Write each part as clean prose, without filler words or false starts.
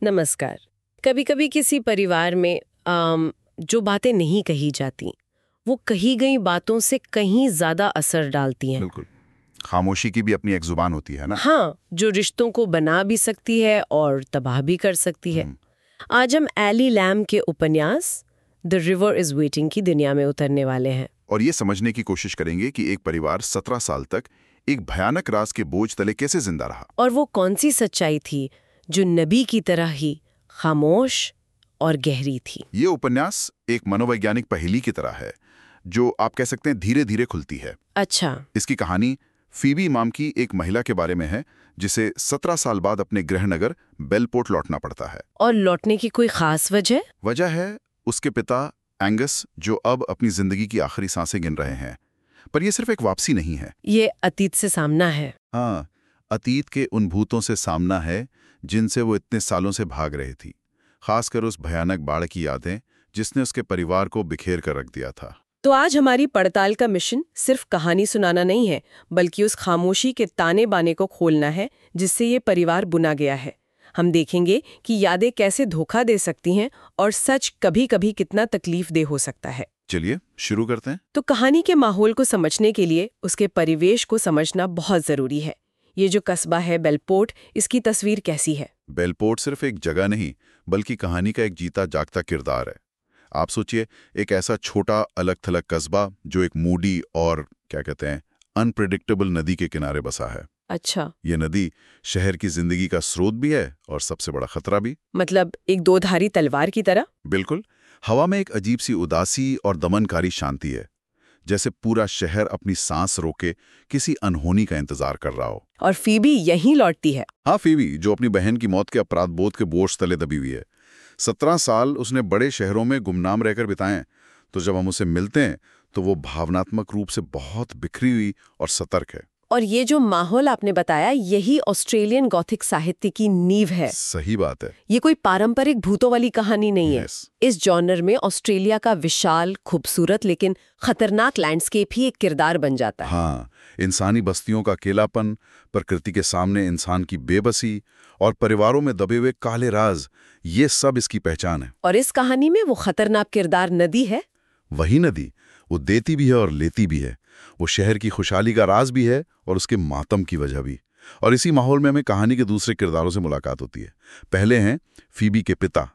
नमस्कार। कभी कभी किसी परिवार में जो बातें नहीं कही जाती वो कही गई बातों से कहीं ज्यादा असर डालती हैं। बिल्कुल। खामोशी की भी अपनी एक जुबान होती है ना। हाँ, जो रिश्तों को बना भी सकती है और तबाह भी कर सकती है। आज हम एली लैम के उपन्यास द रिवर इज वेटिंग की दुनिया में उतरने वाले हैं। और ये समझने की कोशिश करेंगे कि एक परिवार 17 साल तक एक भयानक राज के बोझ तले कैसे जिंदा रहा। और वो कौन सी सच्चाई थी जो नबी की तरह ही खामोश और गहरी थी। ये उपन्यास एक मनोवैज्ञानिक पहेली की तरह है जो आप कह सकते हैं धीरे धीरे खुलती है। अच्छा। इसकी कहानी फीबी इमाम की एक महिला के बारे में है जिसे 17 साल बाद अपने गृहनगर बेलपोर्ट लौटना पड़ता है। और लौटने की कोई खास वजह है उसके पिता एंगस जो अब अपनी जिंदगी की आखिरी सांसें गिन रहे हैं। पर यह सिर्फ एक वापसी नहीं है, ये अतीत से सामना है। हाँ, अतीत के उन भूतों से सामना है जिनसे वो इतने सालों से भाग रही थी, खासकर उस भयानक बाढ़ की यादें जिसने उसके परिवार को बिखेर कर रख दिया था। तो आज हमारी पड़ताल का मिशन सिर्फ कहानी सुनाना नहीं है, बल्कि उस खामोशी के ताने बाने को खोलना है जिससे ये परिवार बुना गया है। हम देखेंगे कि यादें कैसे धोखा दे सकती हैं और सच कभी-कभी कितना तकलीफदेह हो सकता है। चलिए शुरू करते हैं। तो कहानी के माहौल को समझने के लिए उसके परिवेश को समझना बहुत जरूरी है। ये जो कस्बा है बेलपोर्ट, इसकी तस्वीर कैसी है? बेलपोर्ट सिर्फ एक जगह नहीं बल्कि कहानी का एक जीता जागता किरदार है। आप सोचिए, एक ऐसा छोटा अलग थलग कस्बा जो एक मूडी और क्या कहते हैं अनप्रेडिक्टेबल नदी के किनारे बसा है। अच्छा। ये नदी शहर की जिंदगी का स्रोत भी है और सबसे बड़ा खतरा भी। मतलब एक दोधारी तलवार की तरह। बिल्कुल। हवा में एक अजीब सी उदासी और दमनकारी शांति है, जैसे पूरा शहर अपनी सांस रोके किसी अनहोनी का इंतजार कर रहा हो। और फीबी यहीं लौटती है। हाँ, फीबी जो अपनी बहन की मौत के अपराध बोध के बोझ तले दबी हुई है। 17 साल उसने बड़े शहरों में गुमनाम रहकर बिताए, तो जब हम उसे मिलते हैं तो वो भावनात्मक रूप से बहुत बिखरी हुई और सतर्क है। और ये जो माहौल आपने बताया, यही ऑस्ट्रेलियन गॉथिक साहित्य की नींव है। सही बात है। ये कोई पारंपरिक भूतों वाली कहानी नहीं है। Yes. इस जॉनर में ऑस्ट्रेलिया का विशाल, खूबसूरत लेकिन खतरनाक लैंडस्केप ही एक किरदार बन जाता है। हाँ, इंसानी बस्तियों का अकेलापन, प्रकृति के सामने इंसान की बेबसी और परिवारों में दबे हुए काले राज, ये सब इसकी पहचान है। और इस कहानी में वो खतरनाक किरदार नदी है। वही नदी, वो देती भी है और लेती भी है। वो शहर की खुशहाली का राज भी है और उसके मातम की वजह भी। और इसी माहौल में हमें कहानी के दूसरे किरदारों से मुलाकात होती है। पहले हैं फीबी के पिता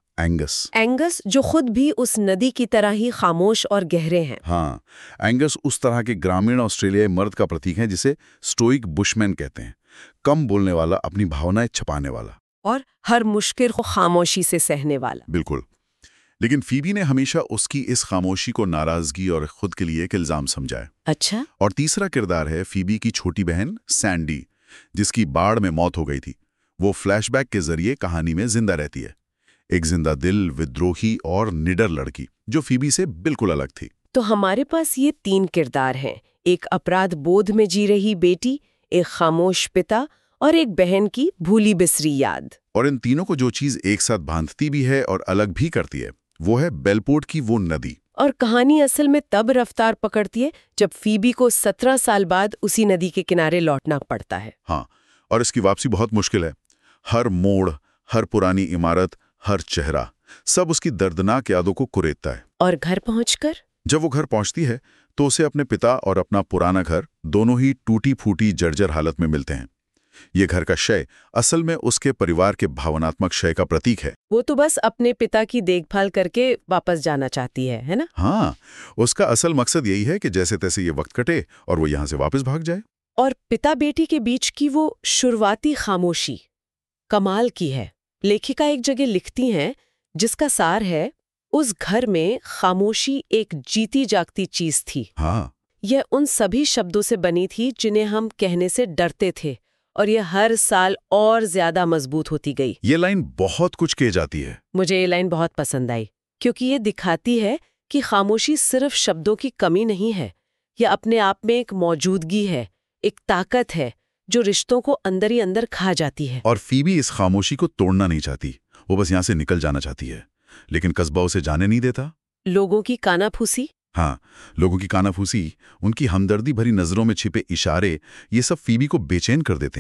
एंगस, जो खुद भी उस नदी की तरह ही खामोश और गहरे हैं। हाँ, एंगस उस तरह के ग्रामीण ऑस्ट्रेलियाई मर्द का प्रतीक है जिसे स्टोइक बुशमैन कहते हैं। कम बोलने वाला, अपनी भावनाएं छुपाने वाला और हर मुश्किल को खामोशी से सहने वाला। बिल्कुल। लेकिन फीबी ने हमेशा उसकी इस खामोशी को नाराजगी और खुद के लिए एक इल्जाम समझा है। अच्छा। और तीसरा किरदार है फीबी की छोटी बहन सैंडी, जिसकी बाढ़ में मौत हो गई थी। वो फ्लैशबैक के जरिए कहानी में जिंदा रहती है, एक जिंदा दिल, विद्रोही और निडर लड़की जो फीबी से बिल्कुल अलग थी। तो हमारे पास ये 3 किरदार हैं, एक अपराध बोध में जी रही बेटी, एक खामोश पिता और एक बहन की भूली बिसरी याद। और इन तीनों को जो चीज एक साथ बांधती भी है और अलग भी करती है, वो है बेलपोर्ट की वो नदी। और कहानी असल में तब रफ्तार पकड़ती है जब फीबी को 17 साल बाद उसी नदी के किनारे लौटना पड़ता है। हाँ, और इसकी वापसी बहुत मुश्किल है। हर मोड़, हर पुरानी इमारत, हर चेहरा, सब उसकी दर्दनाक यादों को कुरेदता है। और घर पहुंचकर जब वो घर पहुंचती है तो उसे अपने पिता और अपना पुराना घर दोनों ही टूटी फूटी जर्जर हालत में मिलते हैं। ये घर का क्षय असल में उसके परिवार के भावनात्मक क्षय का प्रतीक है। वो तो बस अपने पिता की देखभाल करके वापस जाना चाहती है ना? हाँ, उसका असल मकसद यही है कि जैसे तैसे ये वक्त कटे और वो यहाँ से वापस भाग जाए। और पिता बेटी के बीच की वो शुरुआती खामोशी कमाल की है। लेखिका एक जगह लिखती हैं, जिसका सार है, उस घर में खामोशी एक जीती जागती चीज थी। हाँ, यह उन सभी शब्दों से बनी थी जिन्हें हम कहने से डरते थे, और यह हर साल और ज्यादा मजबूत होती गई। ये लाइन बहुत कुछ कह जाती है। मुझे ये लाइन बहुत पसंद आई, क्योंकि ये दिखाती है कि खामोशी सिर्फ शब्दों की कमी नहीं है, यह अपने आप में एक मौजूदगी है, एक ताकत है जो रिश्तों को अंदर ही अंदर खा जाती है। और फीबी इस खामोशी को तोड़ना नहीं चाहती, वो बस यहाँ से निकल जाना चाहती है, लेकिन कस्बा उसे जाने नहीं देता। लोगों की कानाफूसी, हाँ, लोगों की कानाफूसी, उनकी हमदर्दी भरी नजरों में छिपे इशारे, ये सब फीबी को बेचैन कर देते हैं।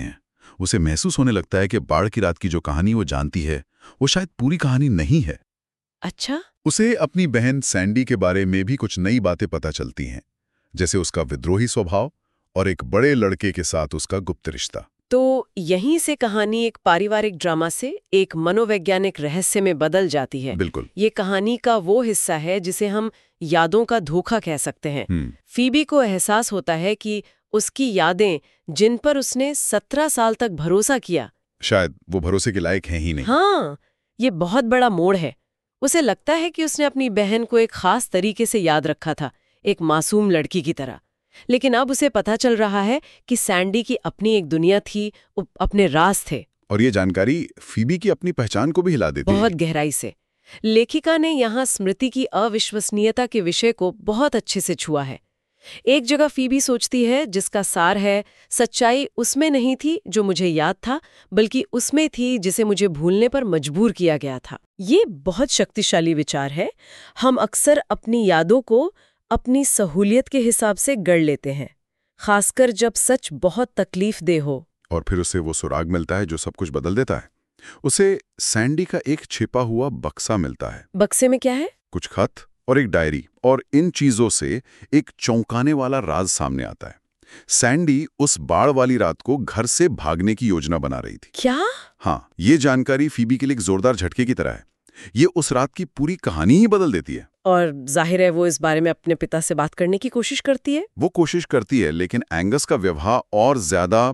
उसे महसूस होने लगता है कि बाढ़ की रात की जो कहानी वो जानती है वो शायद पूरी कहानी नहीं है। अच्छा। उसे अपनी बहन सैंडी के बारे में भी कुछ नई बातें पता चलती हैं, जैसे उसका विद्रोही स्वभाव और एक बड़े लड़के के साथ उसका गुप्त रिश्ता। तो यहीं से कहानी एक पारिवारिक ड्रामा से एक मनोवैज्ञानिक रहस्य में बदल जाती है। बिल्कुल। ये कहानी का वो हिस्सा है जिसे हम यादों का धोखा कह सकते हैं। फीबी को एहसास होता है कि उसकी यादें, जिन पर उसने 17 साल तक भरोसा किया, शायद वो भरोसे के लायक हैं ही नहीं। हाँ, ये बहुत बड़ा मोड़ है। उसे लगता है कि उसने अपनी बहन को एक खास तरीके से याद रखा था, एक मासूम लड़की की तरह। लेकिन अब उसे पता चल रहा है कि सैंडी की अपनी एक दुनिया थी, अपने राज थे। और ये जानकारी फीबी की अपनी पहचान को भी हिला देती है। बहुत गहराई से। लेखिका ने यहाँ स्मृति की अविश्वसनीयता के विषय को बहुत अच्छे से छुआ है। एक जगह फीबी सोचती है, जिसका सार है, सच्चाई उसमें नहीं थी जो मुझे याद था, बल्कि उसमें थी जिसे मुझे भूलने पर मजबूर किया गया था। ये बहुत शक्तिशाली विचार है। हम अक्सर अपनी यादों को अपनी सहूलियत के हिसाब से गढ़ लेते हैं, खासकर जब सच बहुत तकलीफ दे हो। और फिर उसे वो सुराग मिलता है जो सब कुछ बदल देता है। उसे सैंडी का एक छिपा हुआ बक्सा मिलता है। बक्से में क्या है? कुछ खत और एक डायरी, और इन चीजों से एक चौंकाने वाला राज सामने आता है। सैंडी उस बाढ़ वाली रात को घर से भागने की योजना बना रही थी। क्या? हाँ, ये जानकारी फीबी के लिए एक जोरदार झटके की तरह है। ये उस रात की पूरी कहानी ही बदल देती है। और जाहिर है वो इस बारे में अपने पिता से बात करने की कोशिश करती है। वो कोशिश करती है, लेकिन एंगस का व्यवहार और ज्यादा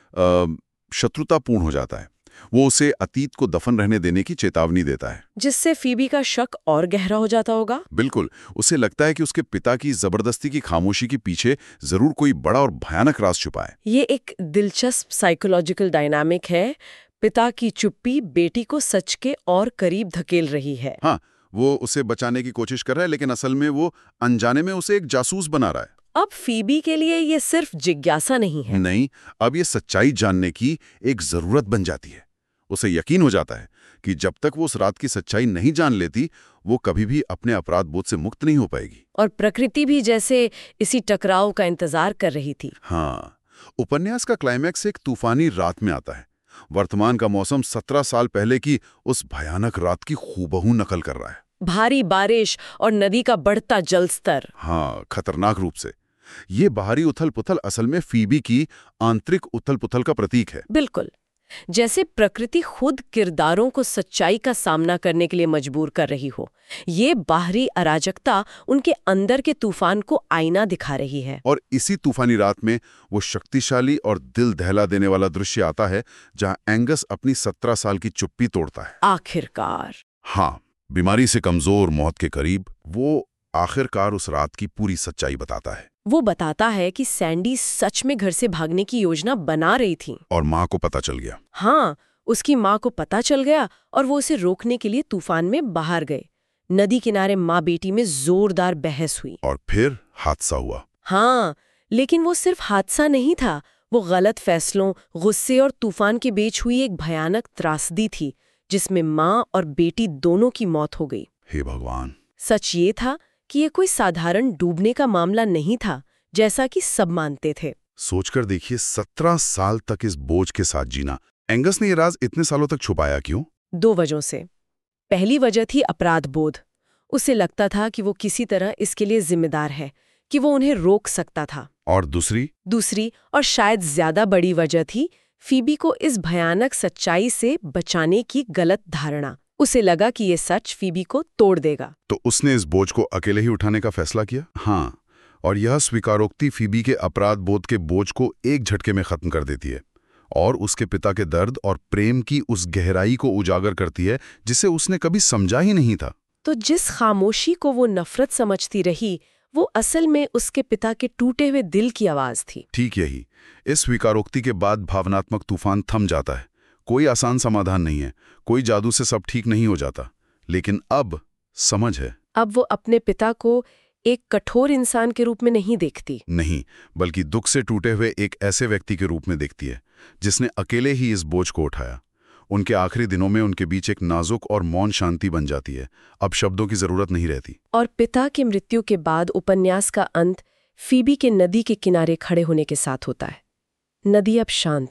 शत्रुतापूर्ण हो जाता है। वो उसे अतीत को दफन रहने देने की चेतावनी देता है, जिससे फीबी का शक और गहरा हो जाता होगा। बिल्कुल। उसे लगता है कि उसके पिता की जबरदस्ती की खामोशी के पीछे जरूर कोई बड़ा और भयानक राज छुपा है। ये एक दिलचस्प साइकोलॉजिकल डायनामिक है। पिता की चुप्पी बेटी को सच के और करीब धकेल रही है। हाँ, वो उसे बचाने की कोशिश कर रहा है, लेकिन असल में वो अनजाने में उसे एक जासूस बना रहा है। अब फीबी के लिए ये सिर्फ जिज्ञासा नहीं है। नहीं, अब ये सच्चाई जानने की एक जरूरत बन जाती है। उसे यकीन हो जाता है कि जब तक वो उस रात की सच्चाई नहीं जान लेती, वो कभी भी अपने अपराध बोध से मुक्त नहीं हो पाएगी। और प्रकृति भी जैसे इसी टकराव का इंतजार कर रही थी। हाँ, उपन्यास का क्लाइमैक्स एक तूफानी रात में आता है। वर्तमान का मौसम 17 साल पहले की उस भयानक रात की हूबहू नकल कर रहा है। भारी बारिश और नदी का बढ़ता जल स्तर। हाँ, खतरनाक रूप से। ये बाहरी उथल-पुथल असल में फीबी की आंतरिक उथल-पुथल का प्रतीक है। बिल्कुल, जैसे प्रकृति खुद किरदारों को सच्चाई का सामना करने के लिए मजबूर कर रही हो। ये बाहरी अराजकता उनके अंदर के तूफान को आईना दिखा रही है। और इसी तूफानी रात में वो शक्तिशाली और दिल दहला देने वाला दृश्य आता है, जहां एंगस अपनी 17 साल की चुप्पी तोड़ता है। आखिरकार। हाँ, बीमारी से कमजोर, मौत के करीब, वो आखिरकार उस रात की पूरी सच्चाई बताता है। वो बताता है कि सैंडी सच में घर से भागने की योजना बना रही थी। और माँ को पता चल गया। हाँ, उसकी माँ को पता चल गया और वो उसे रोकने के लिए तूफान में बाहर गए। नदी किनारे माँ बेटी में जोरदार बहस हुई। और फिर हादसा हुआ। हाँ, लेकिन वो सिर्फ हादसा नहीं था, वो गलत फैसलों, गुस्से और तूफान के बीच हुई एक भयानक त्रासदी थी, जिसमें माँ और बेटी दोनों की मौत हो गई। हे भगवान! सच ये था कि ये कोई साधारण डूबने का मामला नहीं था, जैसा कि सब मानते थे। सोचकर देखिए, 17 साल तक इस बोझ के साथ जीना। एंगस ने ये राज इतने सालों तक छुपाया क्यों? 2 वजहों से। पहली वजह थी अपराध बोध। उसे लगता था कि वो किसी तरह इसके लिए जिम्मेदार है, कि वो उन्हें रोक सकता था। और दूसरी और शायद ज्यादा बड़ी वजह थी फीबी को इस भयानक सच्चाई से बचाने की गलत धारणा। उसे लगा कि ये सच फीबी को तोड़ देगा। तो उसने इस बोझ को अकेले ही उठाने का फैसला किया। हाँ, और यह स्वीकारोक्ति फीबी के अपराध बोध के बोझ को एक झटके में खत्म कर देती है, और उसके पिता के दर्द और प्रेम की उस गहराई को उजागर करती है जिसे उसने कभी समझा ही नहीं था। तो जिस खामोशी को वो नफरत समझती रही, वो असल में उसके पिता के टूटे हुए दिल की आवाज थी। ठीक यही। इस स्वीकारोक्ति के बाद भावनात्मक तूफान थम जाता है। कोई आसान समाधान नहीं है, कोई जादू से सब ठीक नहीं हो जाता, लेकिन अब समझ है। अब वो अपने पिता को एक कठोर इंसान के रूप में नहीं देखती, नहीं, बल्कि दुख से टूटे हुए एक ऐसे व्यक्ति के रूप में देखती है जिसने अकेले ही इस बोझ को उठाया। उनके आखिरी दिनों में उनके बीच एक नाजुक और मौन शांति बन जाती है। अब शब्दों की जरूरत नहीं रहती। और पिता की मृत्यु के बाद उपन्यास का अंत फीबी के नदी के किनारे खड़े होने के साथ होता है। नदी अब शांत है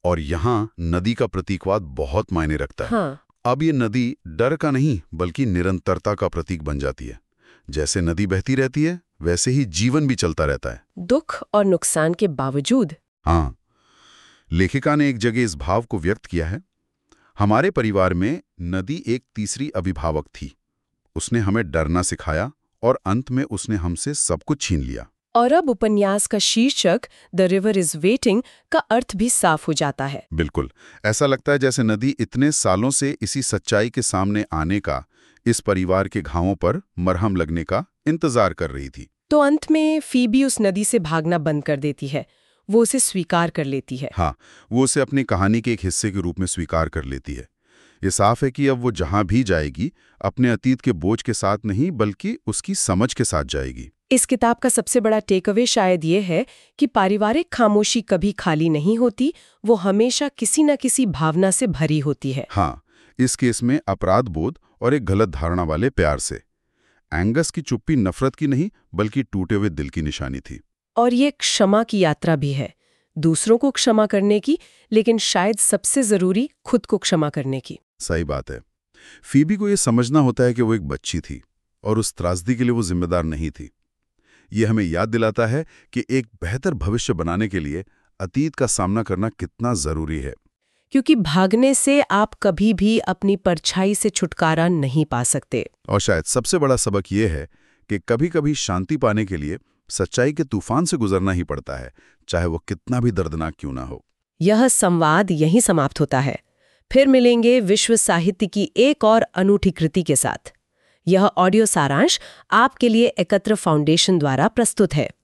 और यहाँ नदी का प्रतीकवाद बहुत मायने रखता है। हाँ। अब ये नदी डर का नहीं बल्कि निरंतरता का प्रतीक बन जाती है। जैसे नदी बहती रहती है वैसे ही जीवन भी चलता रहता है, दुख और नुकसान के बावजूद। हाँ। लेखिका ने एक जगह इस भाव को व्यक्त किया है, हमारे परिवार में नदी एक तीसरी अभिभावक थी। उसने हमें डरना सिखाया और अंत में उसने हमसे सब कुछ छीन लिया। और अब उपन्यास का शीर्षक द रिवर इज वेटिंग का अर्थ भी साफ हो जाता है। बिल्कुल, ऐसा लगता है जैसे नदी इतने सालों से इसी सच्चाई के सामने आने का, इस परिवार के घावों पर मरहम लगने का इंतजार कर रही थी। तो अंत में फीबी उस नदी से भागना बंद कर देती है, वो उसे स्वीकार कर लेती है। हाँ, वो उसे अपनी कहानी के एक हिस्से के रूप में स्वीकार कर लेती है। ये साफ है कि अब वो जहां भी जाएगी अपने अतीत के बोझ के साथ नहीं बल्कि उसकी समझ के साथ जाएगी। इस किताब का सबसे बड़ा टेकअवे शायद ये है कि पारिवारिक खामोशी कभी खाली नहीं होती, वो हमेशा किसी न किसी भावना से भरी होती है। हाँ, इस केस में अपराध बोध और एक गलत धारणा वाले प्यार से। एंगस की चुप्पी नफरत की नहीं बल्कि टूटे हुए दिल की निशानी थी। और ये क्षमा की यात्रा भी है, दूसरों को क्षमा करने की, लेकिन शायद सबसे जरूरी खुद को क्षमा करने की। सही बात है। फीबी को यह समझना होता है कि वो एक बच्ची थी और उस त्रासदी के लिए वो जिम्मेदार नहीं थी। ये हमें याद दिलाता है कि एक बेहतर भविष्य बनाने के लिए अतीत का सामना करना कितना जरूरी है, क्योंकि भागने से आप कभी भी अपनी परछाई से छुटकारा नहीं पा सकते। और शायद सबसे बड़ा सबक ये है कि कभी-कभी शांति पाने के लिए सच्चाई के तूफान से गुजरना ही पड़ता है, चाहे वो कितना भी दर्दनाक क्यों ना हो। यह संवाद यहीं समाप्त होता है। फिर मिलेंगे विश्व साहित्य की एक और अनूठी कृति के साथ। यह ऑडियो सारांश आपके लिए एकत्र फाउंडेशन द्वारा प्रस्तुत है।